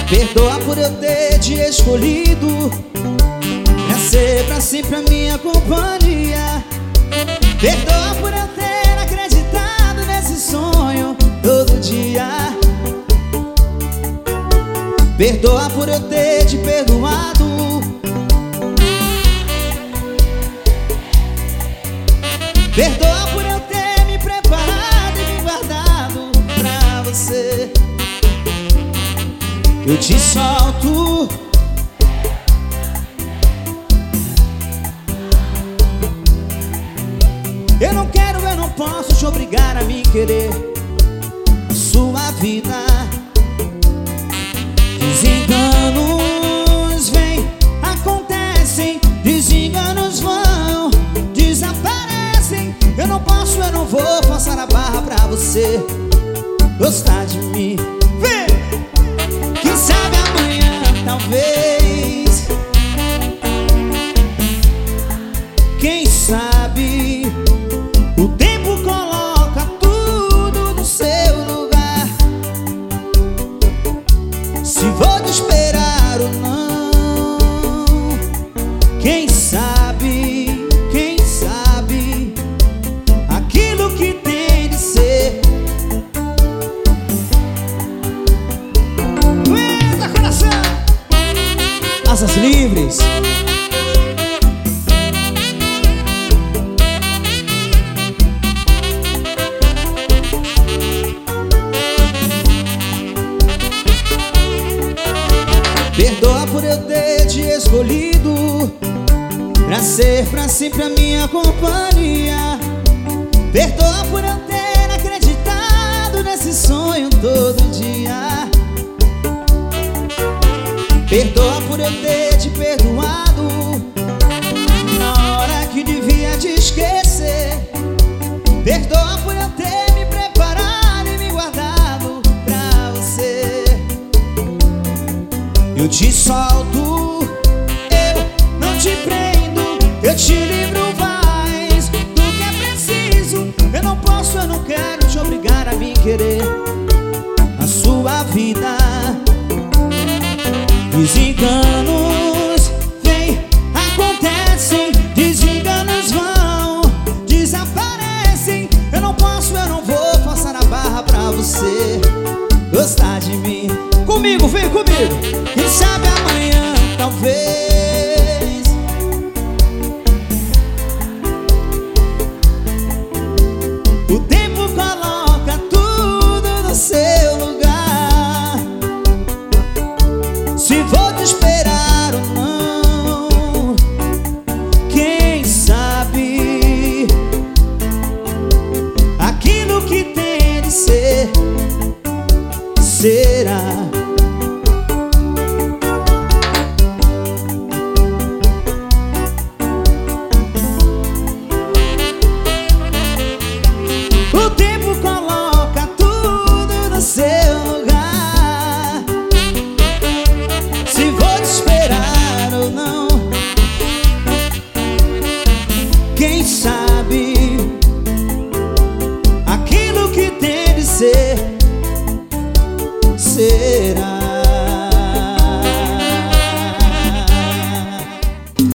Perdoa por eu ter te escolhido pra ser pra sempre a minha companhia. Perdoa por eu ter acreditado nesse sonho todo dia. Perdoa por eu ter te perdoado. Perdoa por eu ter me preparado e me guardado pra você. Eu te solto. Eu não quero, eu não posso te obrigar a me querer. A sua vida. Desenganos vêm, acontecem, desenganos vão, desaparecem. Eu não posso, eu não vou forçar a barra pra você gostar de mim. Vem! Quem sabe amanhã, talvez. Quem sabe o tempo coloca tudo no seu lugar. Se vou te esperar ou não. Quem sabe aquilo que tem de ser. Aguenta, coração! Asas livres. Perdoa por eu ter te escolhido pra ser pra sempre a minha companhia. Perdoa por eu ter acreditado nesse sonho todo dia. Perdoa por eu ter te perdoado na hora que devia te esquecer. Perdoa por eu ter me preparado e me guardado pra você. Eu te solto, eu não te prendo, eu te livro mais do que é preciso. Eu não posso, eu não quero te obrigar a me querer. A sua vida. Desenganos vêm, acontecem, desenganos vão, desaparecem. Eu não posso, eu não vou forçar a barra pra você gostar de mim. Comigo, vem comigo. Quem sabe amanhã, talvez. O tempo coloca tudo no seu lugar. Se vou te esperar ou não. Quem sabe aquilo que tem de ser será. O tempo coloca tudo no seu lugar. Se vou te esperar ou não. Quem sabe aquilo que tem de ser será.